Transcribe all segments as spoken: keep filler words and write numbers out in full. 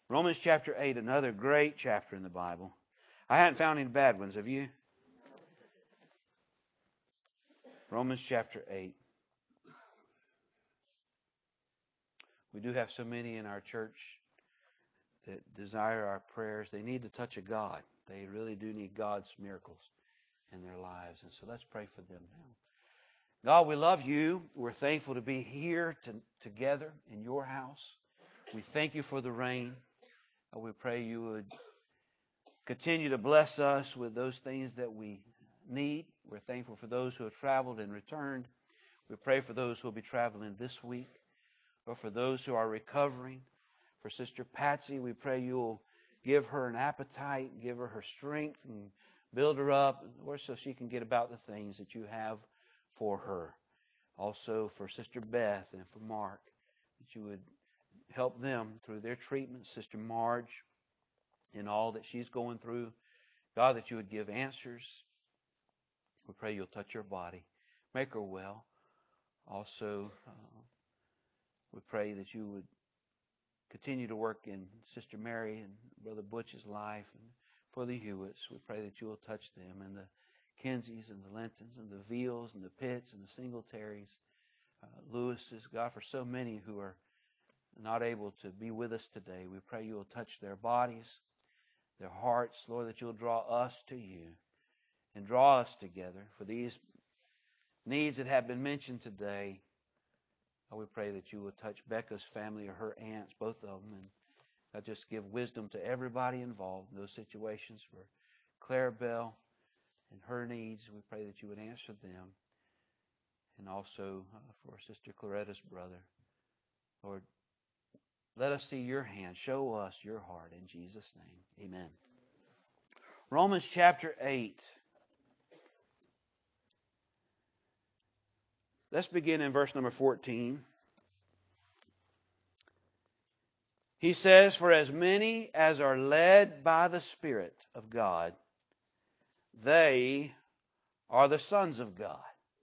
Romans chapter eight, another great chapter in the Bible. I hadn't found any bad ones, have you? Romans chapter eight. We do have so many in our church that desire our prayers. They need the touch of God. They really do need God's miracles in their lives. And so let's pray for them now. God, we love you. We're thankful to be here to, together in your house. We thank you for the rain. We pray you would continue to bless us with those things that we need. We're thankful for those who have traveled and returned. We pray for those who will be traveling this week, or for those who are recovering. For Sister Patsy, we pray you will give her an appetite, give her her strength, and build her up, or so she can get about the things that you have for her. Also for Sister Beth and for Mark, that you would help them through their treatment. Sister Marge, in all that she's going through, God, that you would give answers. We pray you'll touch her body, make her well. Also, uh, we pray that you would continue to work in Sister Mary and Brother Butch's life, and for the Hewitts, we pray that you will touch them, and the Kinseys and the Lintons and the Veals and the Pitts and the Singletaries, uh, Lewis's, God, for so many who are not able to be with us today. We pray you will touch their bodies, their hearts, Lord, that you'll draw us to you and draw us together for these needs that have been mentioned today. Oh, we pray that you will touch Becca's family or her aunts, both of them, and God, just give wisdom to everybody involved in those situations. For Clarabelle and her needs, we pray that you would answer them. And also uh, for Sister Claretta's brother. Lord, let us see your hand. Show us your heart in Jesus' name. Amen. Romans chapter eight. Let's begin in verse number fourteen. He says, "For as many as are led by the Spirit of God, they are the sons of God."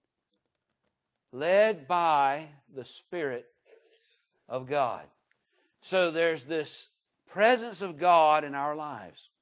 Led by the Spirit of God. So there's this presence of God in our lives.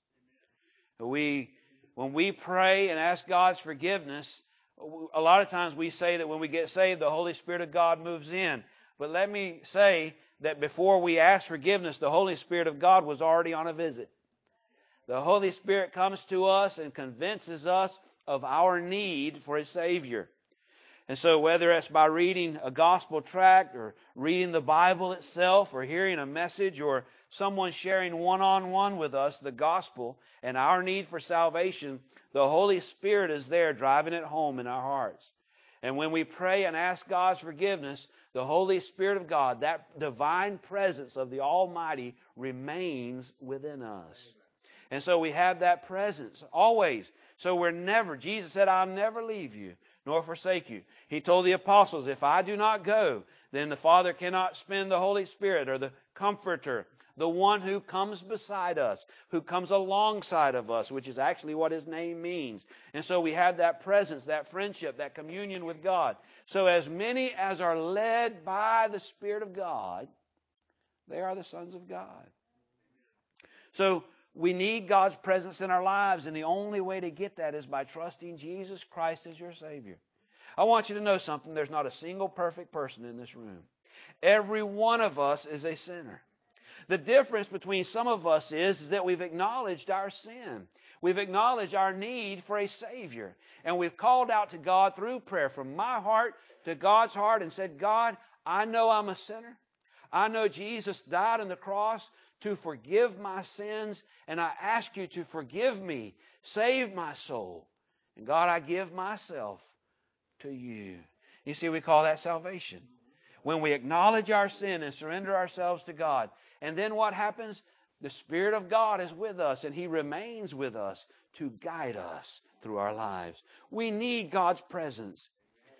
We, when we pray and ask God's forgiveness, a lot of times we say that when we get saved, the Holy Spirit of God moves in. But let me say that before we ask forgiveness, the Holy Spirit of God was already on a visit. The Holy Spirit comes to us and convinces us of our need for a Savior. And so whether it's by reading a gospel tract or reading the Bible itself or hearing a message or someone sharing one-on-one with us the gospel and our need for salvation, the Holy Spirit is there driving it home in our hearts. And when we pray and ask God's forgiveness, the Holy Spirit of God, that divine presence of the Almighty, remains within us. And so we have that presence always. So we're never, Jesus said, "I'll never leave you nor forsake you." He told the apostles, "If I do not go, then the Father cannot spend the Holy Spirit," or the Comforter, the one who comes beside us, who comes alongside of us, which is actually what His name means. And so we have that presence, that friendship, that communion with God. So as many as are led by the Spirit of God, they are the sons of God. So we need God's presence in our lives, and the only way to get that is by trusting Jesus Christ as your Savior. I want you to know something. There's not a single perfect person in this room. Every one of us is a sinner. The difference between some of us is, is that we've acknowledged our sin. We've acknowledged our need for a Savior. And we've called out to God through prayer from my heart to God's heart and said, "God, I know I'm a sinner. I know Jesus died on the cross to forgive my sins, and I ask you to forgive me, save my soul. And God, I give myself to you." You see, we call that salvation. When we acknowledge our sin and surrender ourselves to God. And then what happens? The Spirit of God is with us, and He remains with us to guide us through our lives. We need God's presence.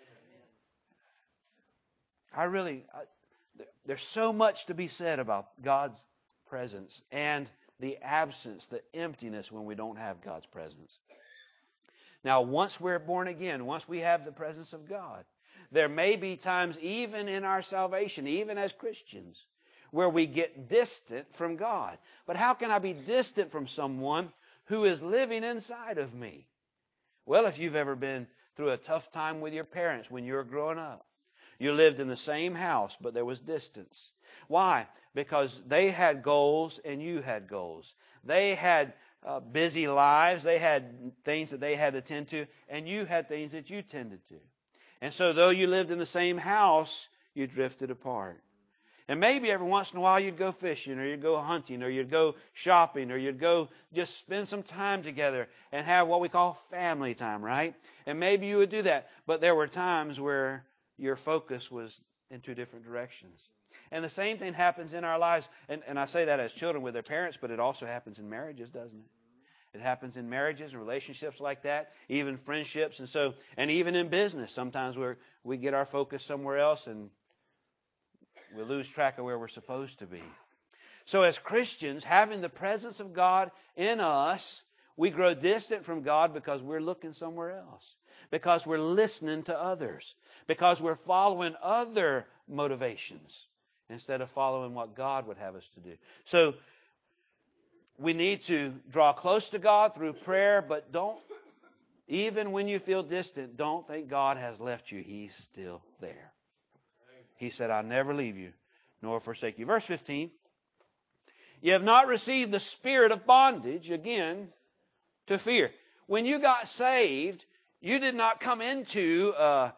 I really, I, there's so much to be said about God's presence and the absence, the emptiness when we don't have God's presence. Now, once we're born again, once we have the presence of God, there may be times even in our salvation, even as Christians, where we get distant from God. But how can I be distant from someone who is living inside of me? Well, if you've ever been through a tough time with your parents when you were growing up, you lived in the same house, but there was distance. Why? Because they had goals and you had goals. They had uh, busy lives. They had things that they had to tend to, and you had things that you tended to. And so though you lived in the same house, you drifted apart. And maybe every once in a while you'd go fishing, or you'd go hunting, or you'd go shopping, or you'd go just spend some time together and have what we call family time, right? And maybe you would do that. But there were times where your focus was in two different directions. And the same thing happens in our lives. And, and I say that as children with their parents, but it also happens in marriages, doesn't it? It happens in marriages and relationships like that, even friendships. And so, and even in business, sometimes we're, we get our focus somewhere else and we lose track of where we're supposed to be. So as Christians, having the presence of God in us, we grow distant from God because we're looking somewhere else. Because we're listening to others. Because we're following other motivations instead of following what God would have us to do. So we need to draw close to God through prayer, but don't, even when you feel distant, don't think God has left you. He's still there. He said, I'll never leave you nor forsake you. Verse fifteen, you have not received the spirit of bondage, again, to fear. When you got saved, you did not come into, uh,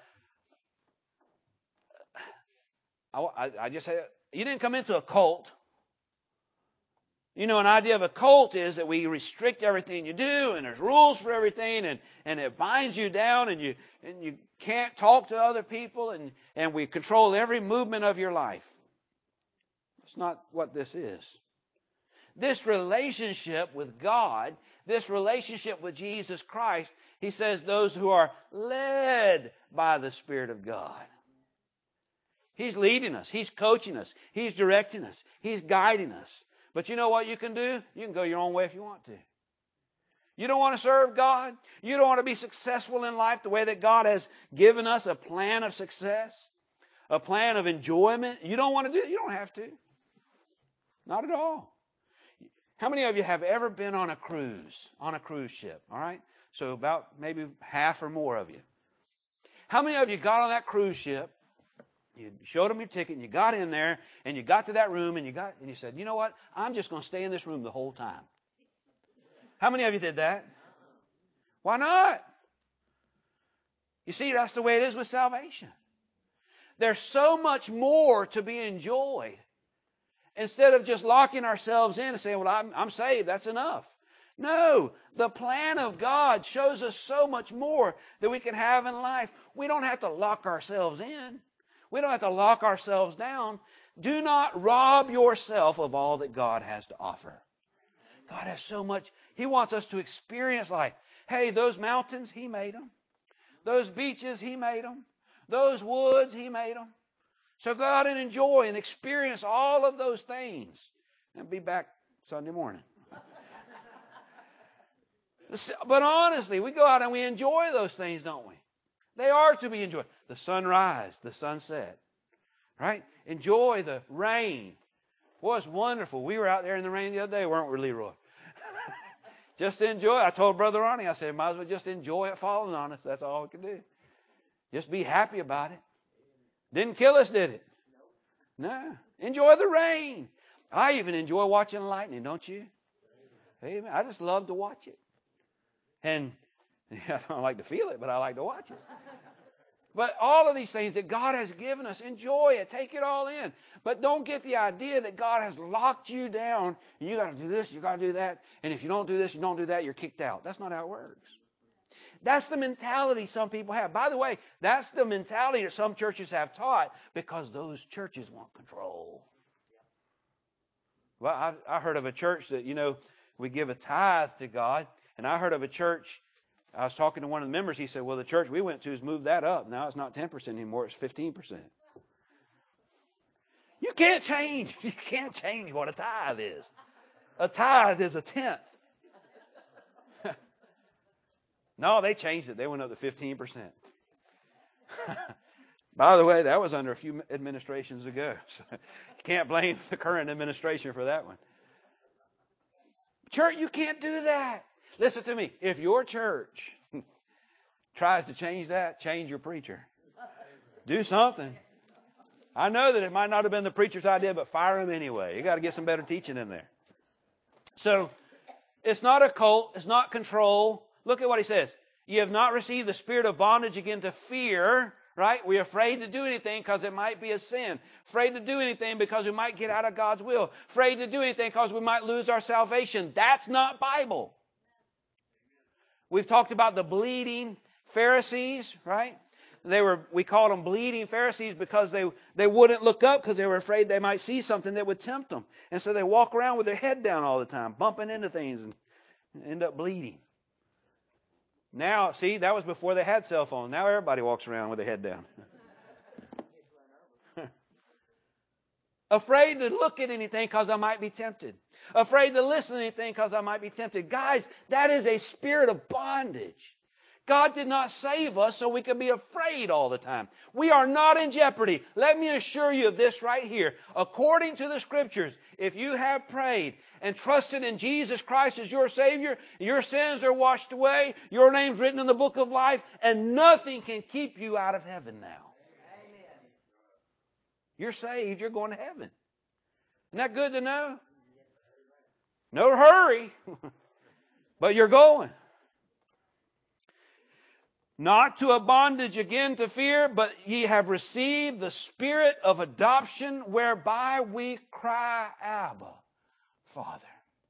I, I just said, you didn't come into a cult. You know, an idea of a cult is that we restrict everything you do, and there's rules for everything, and, and it binds you down, and you and you can't talk to other people, and, and we control every movement of your life. It's not what this is. This relationship with God, this relationship with Jesus Christ, he says those who are led by the Spirit of God. He's leading us. He's coaching us. He's directing us. He's guiding us. But you know what you can do? You can go your own way if you want to. You don't want to serve God? You don't want to be successful in life the way that God has given us a plan of success? A plan of enjoyment? You don't want to do it? You don't have to. Not at all. How many of you have ever been on a cruise, on a cruise ship? All right? So about maybe half or more of you. How many of you got on that cruise ship, you showed them your ticket, and you got in there, and you got to that room, and you got, and you said, you know what? I'm just going to stay in this room the whole time. How many of you did that? Why not? You see, that's the way it is with salvation. There's so much more to be enjoyed. Instead of just locking ourselves in and saying, well, I'm, I'm saved, that's enough. No, the plan of God shows us so much more that we can have in life. We don't have to lock ourselves in. We don't have to lock ourselves down. Do not rob yourself of all that God has to offer. God has so much. He wants us to experience life. Hey, those mountains, He made them. Those beaches, He made them. Those woods, He made them. So go out and enjoy and experience all of those things. And be back Sunday morning. But honestly, we go out and we enjoy those things, don't we? They are to be enjoyed. The sunrise, the sunset. Right? Enjoy the rain. Boy, it's wonderful. We were out there in the rain the other day, weren't we, Leroy? Just enjoy it. I told Brother Ronnie, I said, might as well just enjoy it falling on us. That's all we can do. Just be happy about it. Didn't kill us, did it? No. Enjoy the rain. I even enjoy watching lightning, don't you? Amen. I just love to watch it. And I don't like to feel it, but I like to watch it. But all of these things that God has given us, enjoy it. Take it all in. But don't get the idea that God has locked you down. And you got to do this, you got to do that. And if you don't do this, you don't do that, you're kicked out. That's not how it works. That's the mentality some people have. By the way, that's the mentality that some churches have taught because those churches want control. Well, I, I heard of a church that, you know, we give a tithe to God. And I heard of a church, I was talking to one of the members, he said, well, the church we went to has moved that up. Now it's not ten percent anymore, it's fifteen percent. You can't change. You can't change what a tithe is. A tithe is a tenth. No, they changed it. They went up to fifteen percent. By the way, that was under a few administrations ago. So you can't blame the current administration for that one. Church, you can't do that. Listen to me. If your church tries to change that, change your preacher. Do something. I know that it might not have been the preacher's idea, but fire him anyway. You got to get some better teaching in there. So, it's not a cult. It's not control. Look at what he says. You have not received the spirit of bondage again to fear, right? We're afraid to do anything because it might be a sin. Afraid to do anything because we might get out of God's will. Afraid to do anything because we might lose our salvation. That's not Bible. We've talked about the bleeding Pharisees, right? They were, we called them bleeding Pharisees because they, they wouldn't look up because they were afraid they might see something that would tempt them. And so they walk around with their head down all the time, bumping into things and end up bleeding. Now, see, that was before they had cell phones. Now everybody walks around with their head down. Afraid to look at anything because I might be tempted. Afraid to listen to anything because I might be tempted. Guys, that is a spirit of bondage. God did not save us so we could be afraid all the time. We are not in jeopardy. Let me assure you of this right here. According to the Scriptures, if you have prayed and trusted in Jesus Christ as your Savior, your sins are washed away, your name's written in the book of life, and nothing can keep you out of heaven now. Amen. You're saved, you're going to heaven. Isn't that good to know? No hurry, but you're going. Not to a bondage again to fear, but ye have received the spirit of adoption, whereby we cry, Abba, Father.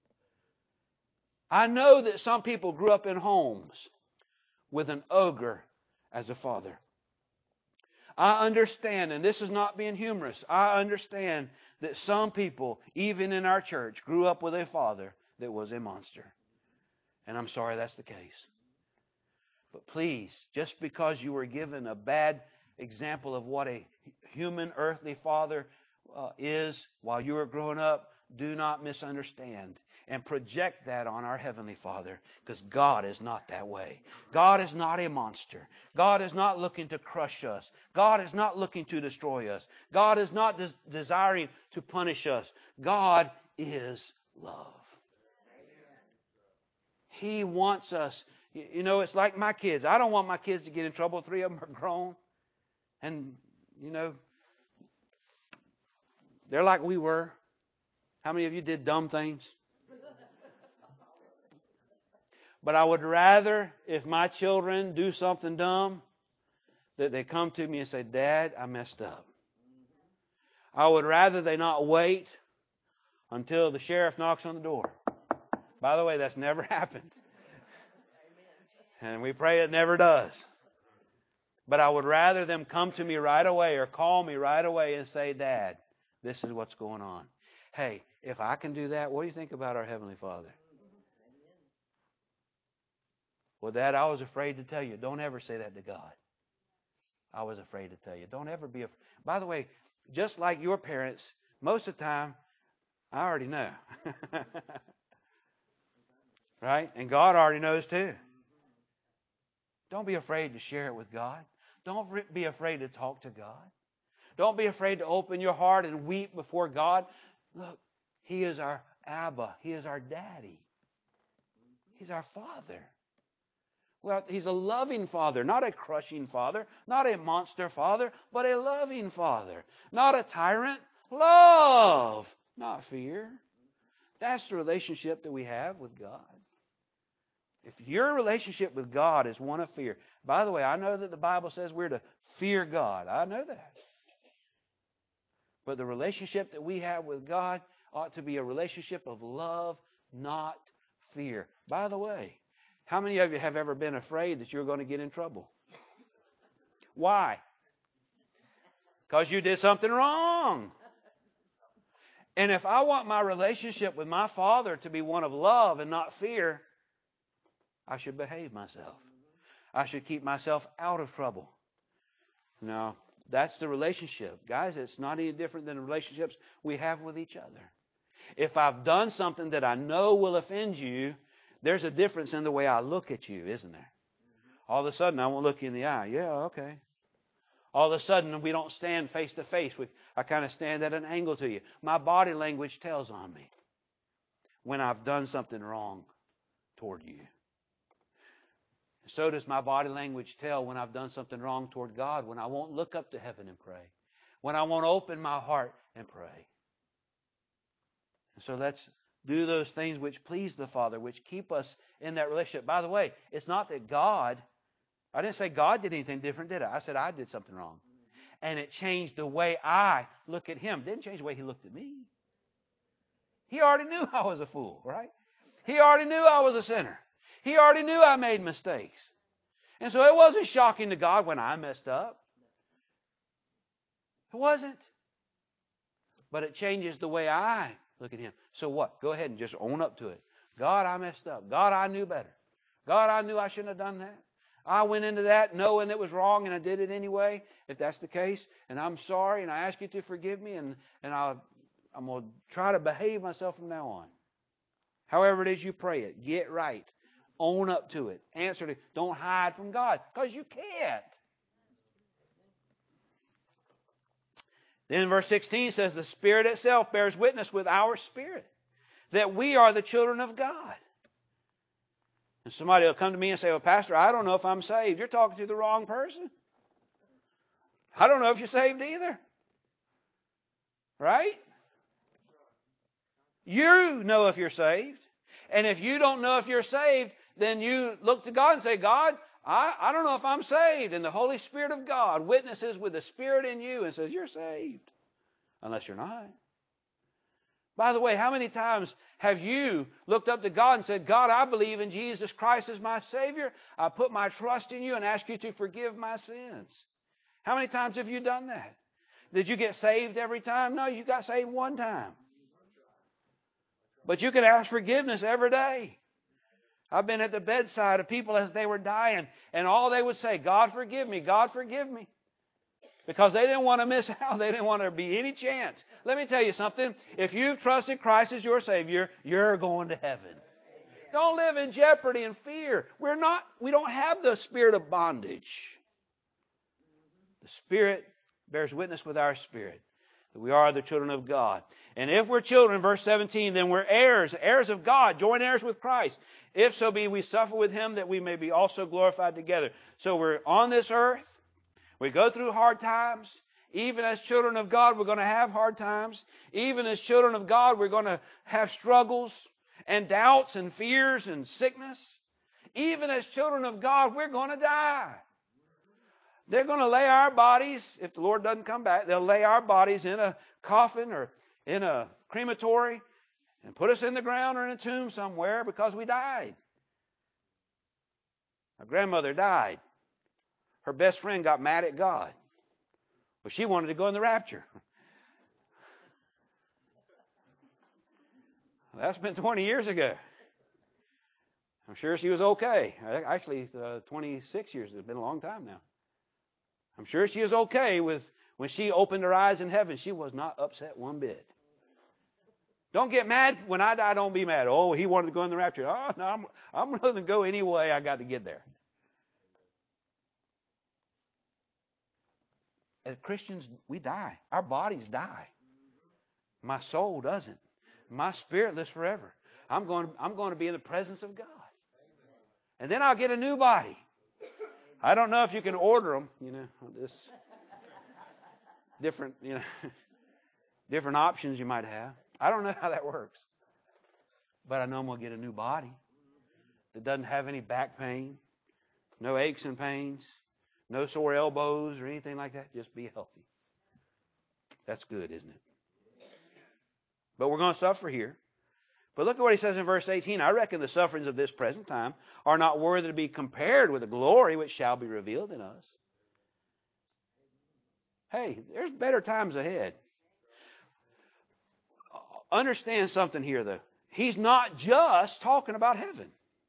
I know that some people grew up in homes with an ogre as a father. I understand, and this is not being humorous, I understand that some people, even in our church, grew up with a father that was a monster. And I'm sorry that's the case. But please, just because you were given a bad example of what a human earthly father uh, is while you were growing up, do not misunderstand and project that on our Heavenly Father, because God is not that way. God is not a monster. God is not looking to crush us. God is not looking to destroy us. God is not des- desiring to punish us. God is love. He wants us. You know, it's like my kids. I don't want my kids to get in trouble. Three of them are grown. And, you know, they're like we were. How many of you did dumb things? But I would rather, if my children do something dumb, that they come to me and say, Dad, I messed up. I would rather they not wait until the sheriff knocks on the door. By the way, that's never happened. And we pray it never does. But I would rather them come to me right away or call me right away and say, Dad, this is what's going on. Hey, if I can do that, what do you think about our Heavenly Father? Well, Dad, I was afraid to tell you. Don't ever say that to God. I was afraid to tell you. Don't ever be afraid. By the way, just like your parents, most of the time, I already know. Right? And God already knows too. Don't be afraid to share it with God. Don't be afraid to talk to God. Don't be afraid to open your heart and weep before God. Look, He is our Abba. He is our Daddy. He's our Father. Well, He's a loving Father, not a crushing Father, not a monster Father, but a loving Father. Not a tyrant. Love, not fear. That's the relationship that we have with God. If your relationship with God is one of fear, by the way, I know that the Bible says we're to fear God. I know that. But the relationship that we have with God ought to be a relationship of love, not fear. By the way, how many of you have ever been afraid that you're going to get in trouble? Why? Because you did something wrong. And if I want my relationship with my Father to be one of love and not fear, I should behave myself. I should keep myself out of trouble. No, that's the relationship. Guys, it's not any different than the relationships we have with each other. If I've done something that I know will offend you, there's a difference in the way I look at you, isn't there? All of a sudden, I won't look you in the eye. Yeah, okay. All of a sudden, we don't stand face to face. We, I kind of stand at an angle to you. My body language tells on me when I've done something wrong toward you. So does my body language tell when I've done something wrong toward God, when I won't look up to heaven and pray, when I won't open my heart and pray. So let's do those things which please the Father, which keep us in that relationship. By the way, it's not that God, I didn't say God did anything different, did I? I said I did something wrong. And it changed the way I look at Him. It didn't change the way He looked at me. He already knew I was a fool, right? He already knew I was a sinner. He already knew I made mistakes. And so it wasn't shocking to God when I messed up. It wasn't. But it changes the way I look at Him. So what? Go ahead and just own up to it. God, I messed up. God, I knew better. God, I knew I shouldn't have done that. I went into that knowing it was wrong and I did it anyway, if that's the case. And I'm sorry and I ask you to forgive me and, and I'll, I'm going to try to behave myself from now on. However it is you pray it, get right. Own up to it. Answer it. Don't hide from God because you can't. Then verse sixteen says, the Spirit itself bears witness with our spirit that we are the children of God. And somebody will come to me and say, well, Pastor, I don't know if I'm saved. You're talking to the wrong person. I don't know if you're saved either. Right? You know if you're saved. And if you don't know if you're saved, then you look to God and say, God, I, I don't know if I'm saved. And the Holy Spirit of God witnesses with the Spirit in you and says, you're saved. Unless you're not. By the way, how many times have you looked up to God and said, God, I believe in Jesus Christ as my Savior. I put my trust in you and ask you to forgive my sins. How many times have you done that? Did you get saved every time? No, you got saved one time. But you can ask forgiveness every day. I've been at the bedside of people as they were dying, and all they would say, God forgive me, God forgive me. Because they didn't want to miss out. They didn't want there to be any chance. Let me tell you something. If you've trusted Christ as your Savior, you're going to heaven. Don't live in jeopardy and fear. We're not, we don't have the spirit of bondage. The Spirit bears witness with our spirit that we are the children of God. And if we're children, verse seventeen, then we're heirs, heirs of God, joint heirs with Christ. If so be we suffer with Him, that we may be also glorified together. So we're on this earth. We go through hard times. Even as children of God, we're going to have hard times. Even as children of God, we're going to have struggles and doubts and fears and sickness. Even as children of God, we're going to die. They're going to lay our bodies, if the Lord doesn't come back, they'll lay our bodies in a coffin or in a crematory and put us in the ground or in a tomb somewhere because we died. My grandmother died. Her best friend got mad at God. Well, she wanted to go in the rapture. Well, that's been twenty years ago. I'm sure she was okay. Actually, uh, twenty-six years. It's been a long time now. I'm sure she was okay with when she opened her eyes in heaven. She was not upset one bit. Don't get mad when I die. Don't be mad. Oh, he wanted to go in the rapture. Oh, no, I'm, I'm willing to go any way I got to get there. As Christians, we die. Our bodies die. My soul doesn't. My spirit lives forever. I'm going, I'm going to be in the presence of God. And then I'll get a new body. I don't know if you can order them, you know, this different, you know, different options you might have. I don't know how that works. But I know I'm going to get a new body that doesn't have any back pain, no aches and pains, no sore elbows or anything like that. Just be healthy. That's good, isn't it? But we're going to suffer here. But look at what he says in verse eighteen. I reckon the sufferings of this present time are not worthy to be compared with the glory which shall be revealed in us. Hey, there's better times ahead. Understand something here, though. He's not just talking about heaven.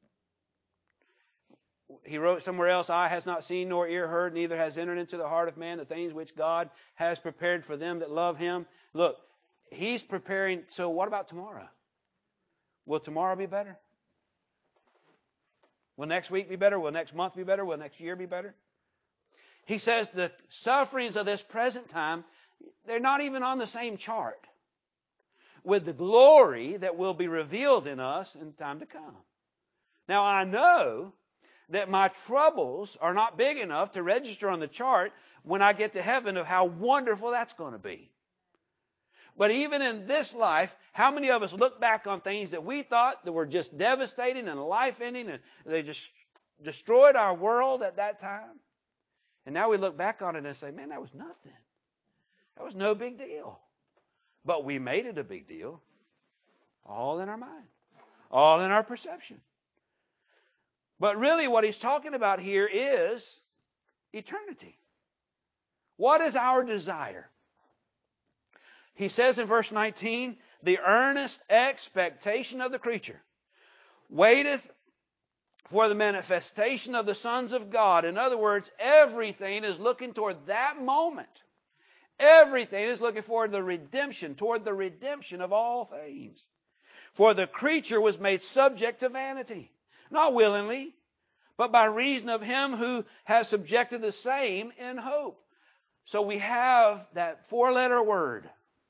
He wrote somewhere else, eye has not seen nor ear heard, neither has entered into the heart of man the things which God has prepared for them that love Him. Look, He's preparing. So what about tomorrow? Will tomorrow be better? Will next week be better? Will next month be better? Will next year be better? He says the sufferings of this present time, they're not even on the same chart with the glory that will be revealed in us in time to come. Now, I know that my troubles are not big enough to register on the chart when I get to heaven of how wonderful that's going to be. But even in this life, how many of us look back on things that we thought that were just devastating and life-ending, and they just destroyed our world at that time? And now we look back on it and say, man, that was nothing. That was no big deal. But we made it a big deal. All in our mind. All in our perception. But really what he's talking about here is eternity. What is our desire? He says in verse nineteen, the earnest expectation of the creature waiteth for the manifestation of the sons of God. In other words, everything is looking toward that moment. Everything is looking forward to the redemption, toward the redemption of all things. For the creature was made subject to vanity, not willingly, but by reason of him who has subjected the same in hope. So we have that four-letter word,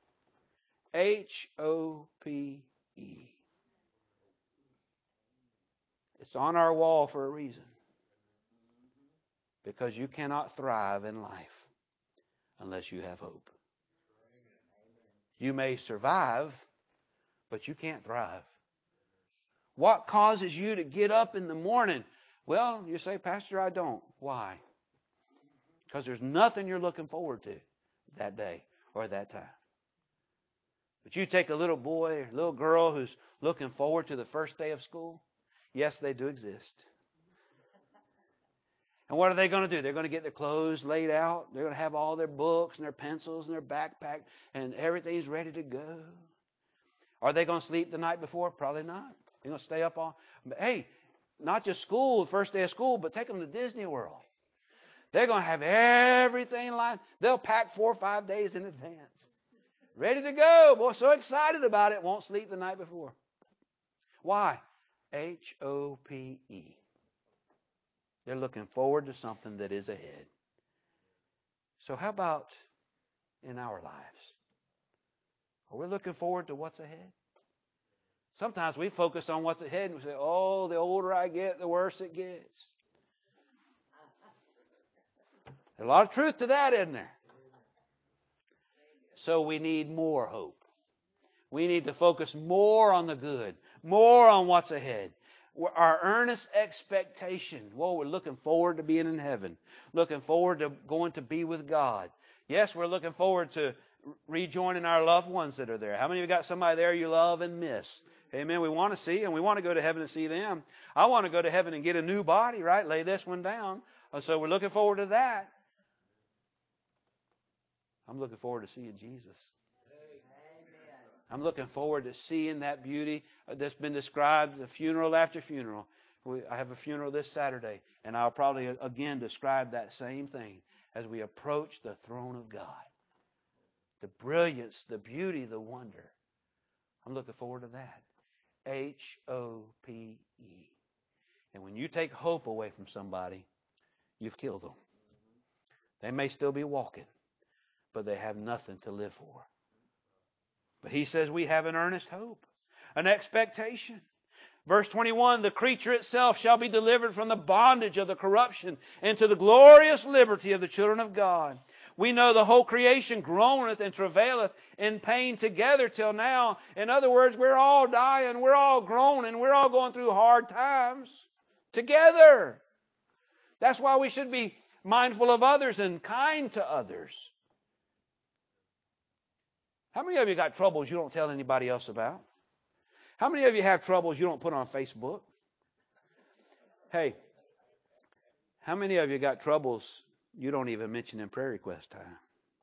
H O P E. It's on our wall for a reason. Because you cannot thrive in life unless you have hope. You may survive, but you can't thrive. What causes you to get up in the morning? Well, you say, Pastor, I don't. Why? Because there's nothing you're looking forward to that day or that time. But you take a little boy or little girl who's looking forward to the first day of school. Yes, they do exist. And what are they going to do? They're going to get their clothes laid out. They're going to have all their books and their pencils and their backpack, and everything's ready to go. Are they going to sleep the night before? Probably not. They're going to stay up all. But hey, not just school, the first day of school, but take them to Disney World. They're going to have everything lined. They'll pack four or five days in advance. Ready to go. Boy, so excited about it, won't sleep the night before. Why? H O P E. They're looking forward to something that is ahead. So how about in our lives? Are we looking forward to what's ahead? Sometimes we focus on what's ahead and we say, oh, the older I get, the worse it gets. There's a lot of truth to that, isn't there? So we need more hope. We need to focus more on the good, more on what's ahead. Our earnest expectation. Well, we're looking forward to being in heaven. Looking forward to going to be with God. Yes, we're looking forward to rejoining our loved ones that are there. How many of you got somebody there you love and miss? Amen. We want to see, and we want to go to heaven and see them. I want to go to heaven and get a new body, right? Lay this one down. So we're looking forward to that. I'm looking forward to seeing Jesus. I'm looking forward to seeing that beauty that's been described, the funeral after funeral. We, I have a funeral this Saturday, and I'll probably again describe that same thing as we approach the throne of God. The brilliance, the beauty, the wonder. I'm looking forward to that. H O P E. And when you take hope away from somebody, you've killed them. They may still be walking, but they have nothing to live for. But he says we have an earnest hope, an expectation. Verse twenty-one, the creature itself shall be delivered from the bondage of the corruption into the glorious liberty of the children of God. We know the whole creation groaneth and travaileth in pain together till now. In other words, we're all dying, we're all groaning, we're all going through hard times together. That's why we should be mindful of others and kind to others. How many of you got troubles you don't tell anybody else about? How many of you have troubles you don't put on Facebook? Hey, how many of you got troubles you don't even mention in prayer request time?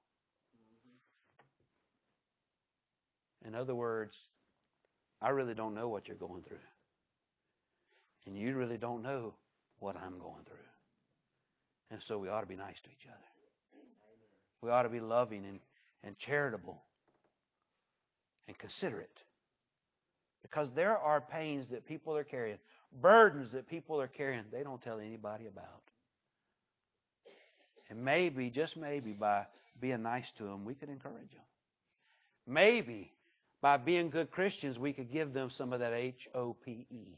In other words, I really don't know what you're going through. And you really don't know what I'm going through. And so we ought to be nice to each other. We ought to be loving and, and charitable and considerate. Because there are pains that people are carrying, burdens that people are carrying, they don't tell anybody about. And maybe, just maybe, by being nice to them, we could encourage them. Maybe by being good Christians, we could give them some of that H O P E.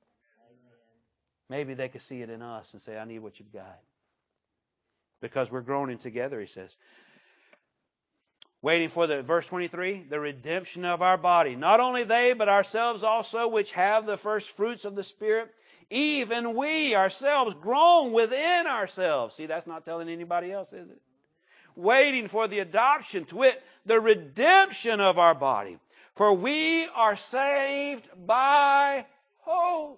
Maybe they could see it in us and say, I need what you've got. Because we're groaning together, he says. Waiting for the, verse twenty-three, the redemption of our body. Not only they, but ourselves also, which have the first fruits of the Spirit, even we ourselves groan within ourselves. See, that's not telling anybody else, is it? Waiting for the adoption, to wit, the redemption of our body. For we are saved by hope.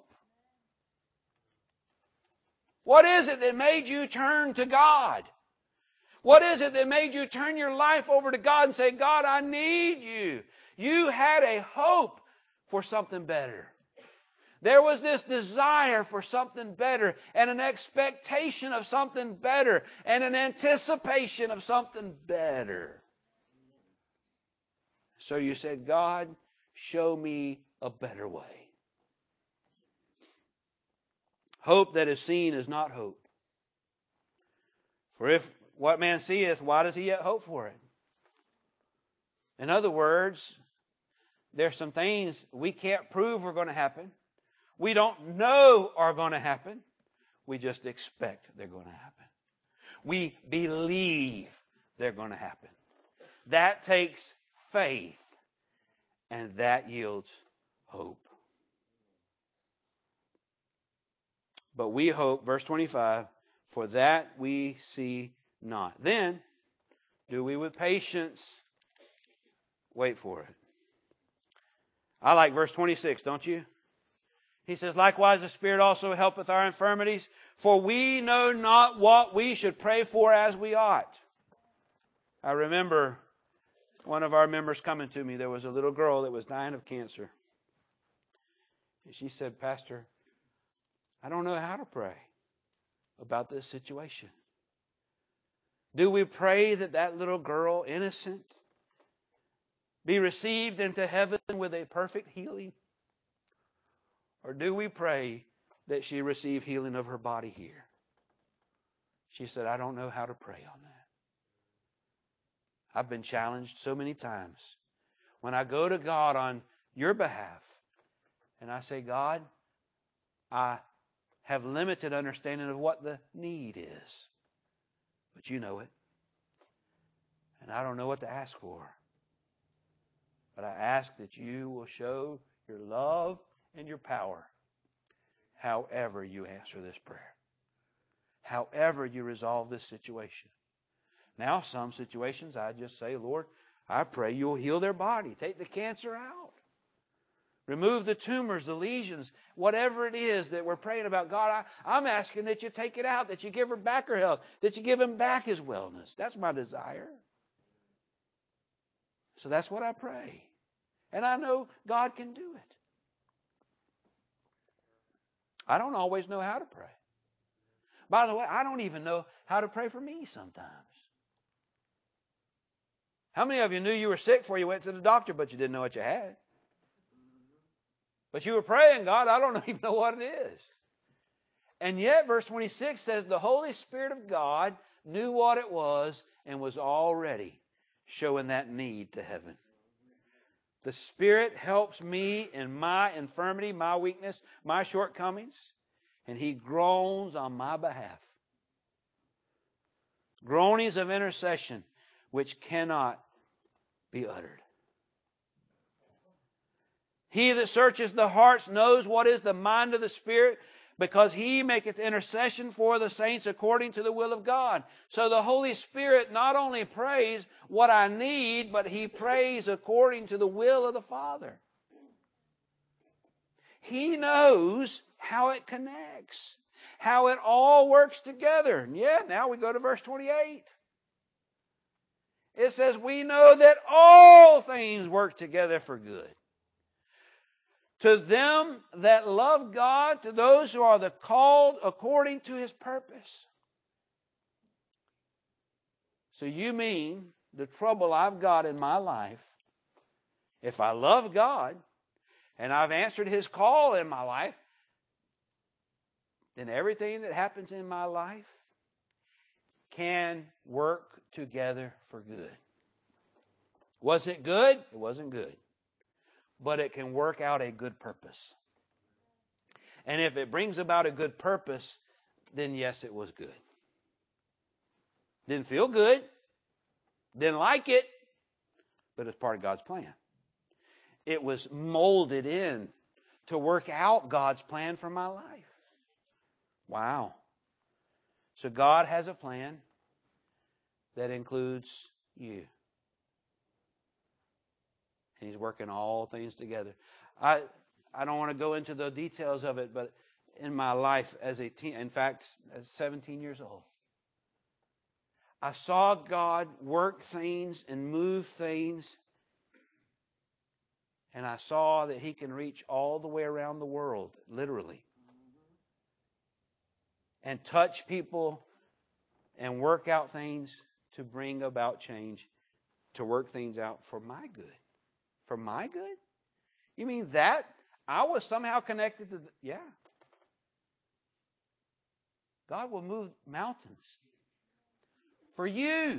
What is it that made you turn to God? What is it that made you turn your life over to God and say, God, I need you? You had a hope for something better. There was this desire for something better and an expectation of something better and an anticipation of something better. So you said, God, show me a better way. Hope that is seen is not hope. For if what man seeth, why does he yet hope for it? In other words, there's some things we can't prove are going to happen. We don't know are going to happen. We just expect they're going to happen. We believe they're going to happen. That takes faith, and that yields hope. But we hope, verse twenty-five, for that we see not. Then, do we with patience wait for it? I like verse twenty-six, don't you? He says, likewise the Spirit also helpeth our infirmities, for we know not what we should pray for as we ought. I remember one of our members coming to me. There was a little girl that was dying of cancer. And she said, Pastor, I don't know how to pray about this situation. Do we pray that that little girl, innocent, be received into heaven with a perfect healing? Or do we pray that she receive healing of her body here? She said, I don't know how to pray on that. I've been challenged so many times. When I go to God on your behalf, and I say, God, I have limited understanding of what the need is. But you know it. And I don't know what to ask for. But I ask that you will show your love and your power however you answer this prayer. However you resolve this situation. Now, some situations I just say, Lord, I pray you'll heal their body. Take the cancer out. Remove the tumors, the lesions, whatever it is that we're praying about. God, I, I'm asking that you take it out, that you give her back her health, that you give him back his wellness. That's my desire. So that's what I pray. And I know God can do it. I don't always know how to pray. By the way, I don't even know how to pray for me sometimes. How many of you knew you were sick before you went to the doctor, but you didn't know what you had? But you were praying, God, I don't even know what it is. And yet, verse twenty-six says, the Holy Spirit of God knew what it was and was already showing that need to heaven. The Spirit helps me in my infirmity, my weakness, my shortcomings, and He groans on my behalf. Groanings of intercession which cannot be uttered. He that searches the hearts knows what is the mind of the Spirit, because He maketh intercession for the saints according to the will of God. So the Holy Spirit not only prays what I need, but He prays according to the will of the Father. He knows how it connects, how it all works together. And yeah, now we go to verse twenty-eight. It says, we know that all things work together for good. To them that love God, to those who are the called according to His purpose. So you mean the trouble I've got in my life, if I love God and I've answered His call in my life, then everything that happens in my life can work together for good. Was it good? It wasn't good. But it can work out a good purpose. And if it brings about a good purpose, then yes, it was good. Didn't feel good. Didn't like it. But it's part of God's plan. It was molded in to work out God's plan for my life. Wow. So God has a plan that includes you. And He's working all things together. I I don't want to go into the details of it, but in my life as a teen, in fact, as seventeen years old, I saw God work things and move things, and I saw that He can reach all the way around the world, literally, and touch people and work out things to bring about change, to work things out for my good. For my good? You mean that? I was somehow connected to... The, yeah. God will move mountains for you.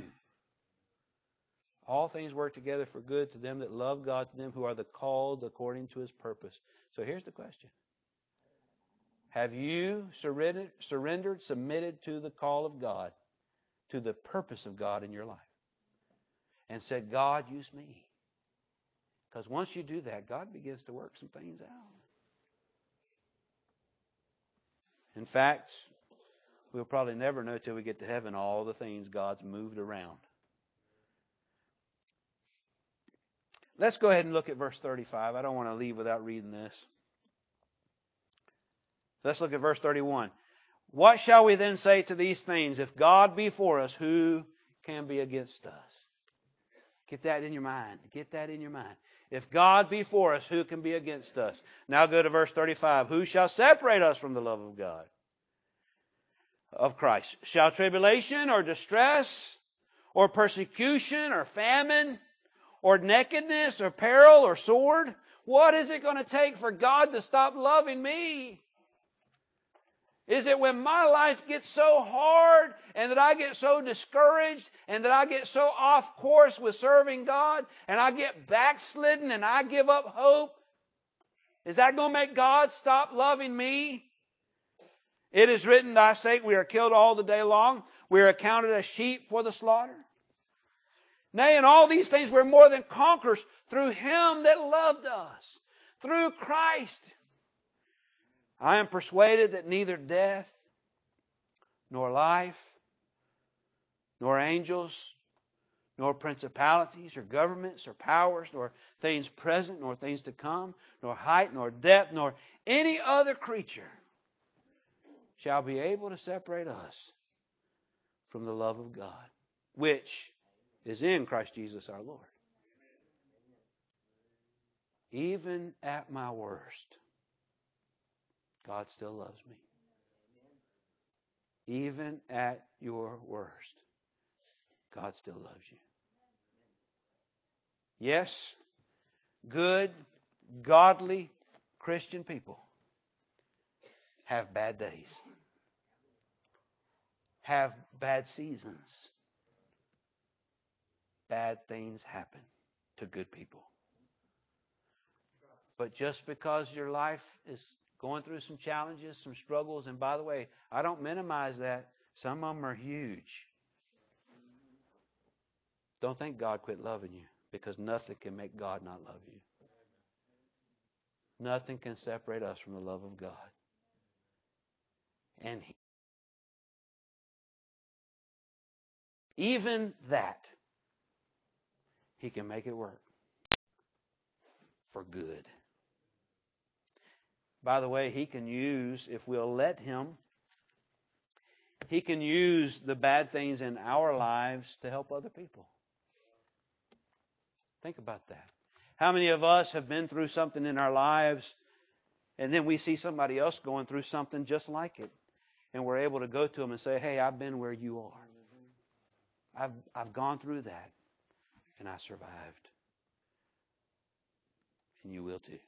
All things work together for good to them that love God, to them who are the called according to His purpose. So here's the question. Have you surrendered, surrendered, submitted to the call of God, to the purpose of God in your life? And said, God, use me. Because once you do that, God begins to work some things out. In fact, we'll probably never know till we get to heaven all the things God's moved around. Let's go ahead and look at verse thirty-five. I don't want to leave without reading this. Let's look at verse thirty-one. What shall we then say to these things? If God be for us, who can be against us? Get that in your mind. Get that in your mind. If God be for us, who can be against us? Now go to verse thirty-five. Who shall separate us from the love of God? Of Christ. Shall tribulation or distress or persecution or famine or nakedness or peril or sword? What is it going to take for God to stop loving me? Is it when my life gets so hard and that I get so discouraged and that I get so off course with serving God and I get backslidden and I give up hope? Is that going to make God stop loving me? It is written, thy sake we are killed all the day long. We are accounted as sheep for the slaughter. Nay, in all these things we're more than conquerors through Him that loved us, through Christ. I am persuaded that neither death, nor life, nor angels, nor principalities, or governments, or powers, nor things present, nor things to come, nor height, nor depth, nor any other creature shall be able to separate us from the love of God, which is in Christ Jesus our Lord. Even at my worst, God still loves me. Even at your worst, God still loves you. Yes, good, godly Christian people have bad days, have bad seasons. Bad things happen to good people. But just because your life is going through some challenges, some struggles, and by the way, I don't minimize that. Some of them are huge. Don't think God quit loving you, because nothing can make God not love you. Nothing can separate us from the love of God. And he, even that, He can make it work for good. By the way, He can use, if we'll let Him, He can use the bad things in our lives to help other people. Think about that. How many of us have been through something in our lives and then we see somebody else going through something just like it, and we're able to go to them and say, hey, I've been where you are. I've, I've gone through that, and I survived. And you will too.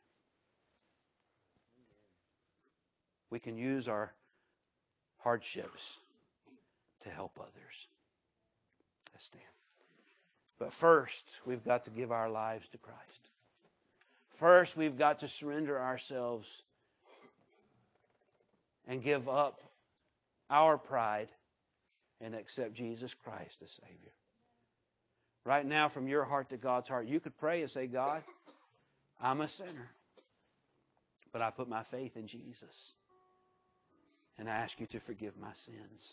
We can use our hardships to help others. Let's stand. But first, we've got to give our lives to Christ. First, we've got to surrender ourselves and give up our pride and accept Jesus Christ as Savior. Right now, from your heart to God's heart, you could pray and say, God, I'm a sinner, but I put my faith in Jesus. And I ask you to forgive my sins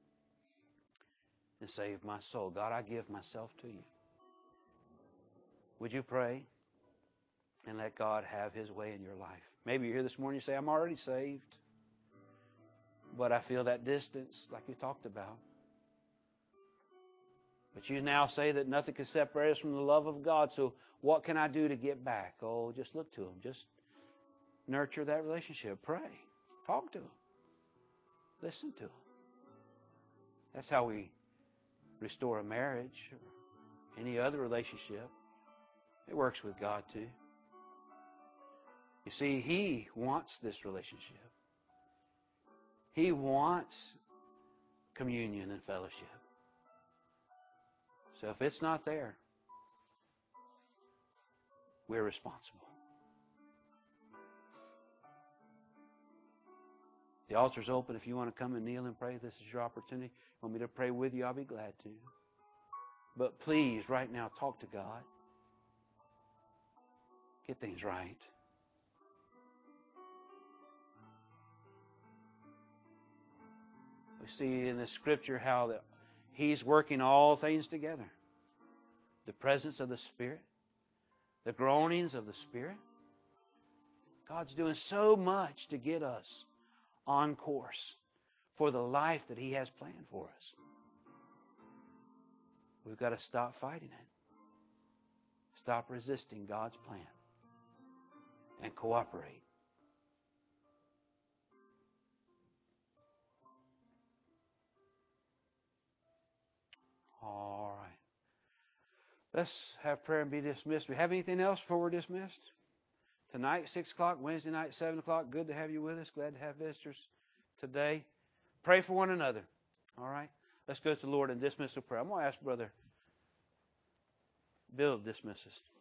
and save my soul. God, I give myself to you. Would you pray and let God have His way in your life? Maybe you're here this morning and you say, I'm already saved, but I feel that distance like you talked about. But you now say that nothing can separate us from the love of God, so what can I do to get back? Oh, just look to Him. Just nurture that relationship. Pray. Talk to Him. Listen to Him. That's how we restore a marriage or any other relationship. It works with God too. You see, He wants this relationship. He wants communion and fellowship. So if it's not there, we're responsible. The altar's open. If you want to come and kneel and pray, this is your opportunity. Want me to pray with you? I'll be glad to. But please, right now, talk to God. Get things right. We see in the Scripture how that He's working all things together. The presence of the Spirit, the groanings of the Spirit. God's doing so much to get us on course for the life that He has planned for us. We've got to stop fighting it. Stop resisting God's plan and cooperate. All right. Let's have prayer and be dismissed. We have anything else before we're dismissed? Tonight, six o'clock, Wednesday night, seven o'clock. Good to have you with us. Glad to have visitors today. Pray for one another. All right? Let's go to the Lord and dismiss the prayer. I'm going to ask Brother Bill to dismiss us.